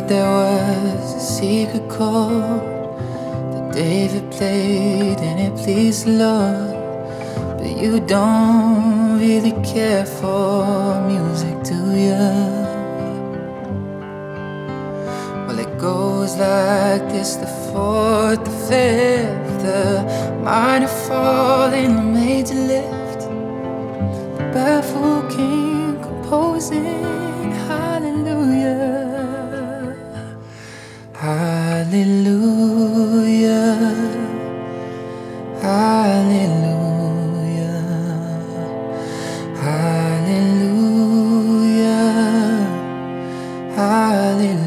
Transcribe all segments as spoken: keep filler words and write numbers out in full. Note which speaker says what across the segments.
Speaker 1: heard there was a secret chord that David played and it pleased the Lord. But you don't really care for music, do ya? Well, it goes like this: the fourth, the fifth, the minor fall and the major lift, the baffled king composing hallelujah, hallelujah, hallelujah, hallelujah, hallelujah.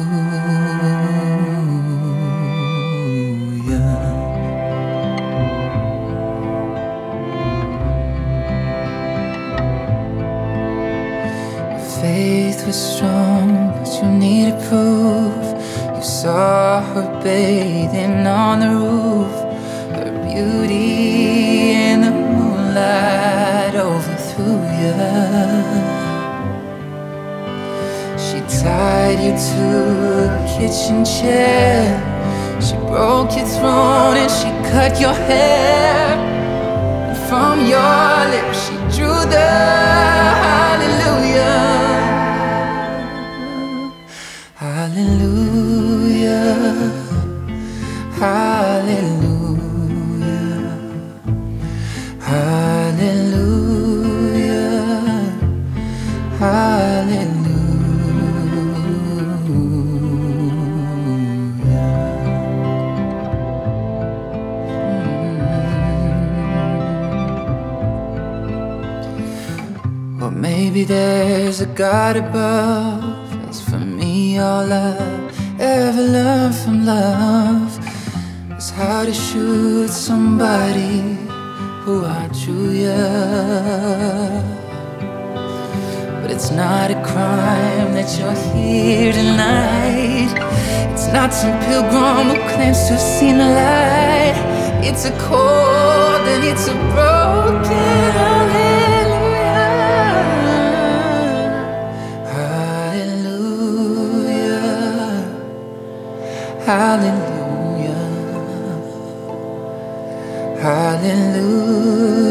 Speaker 1: Faith was strong, but you needed proof. You saw her bathing on the roof, her beauty in the moonlight overthrew you. She tied you to a kitchen chair, she broke your throne and she cut your hair, and from your lips she drew the hallelujah. Hallelujah, hallelujah, hallelujah, hallelujah. Mm. Or maybe there's a God above. As for me, all I've ever learned from love is how to shoot somebody who outdrew ya. But it's not a crime that you're here tonight. It's not some pilgrim who claims to have seen the light. It's a cold and it's a broken hallelujah. Hallelujah, hallelujah.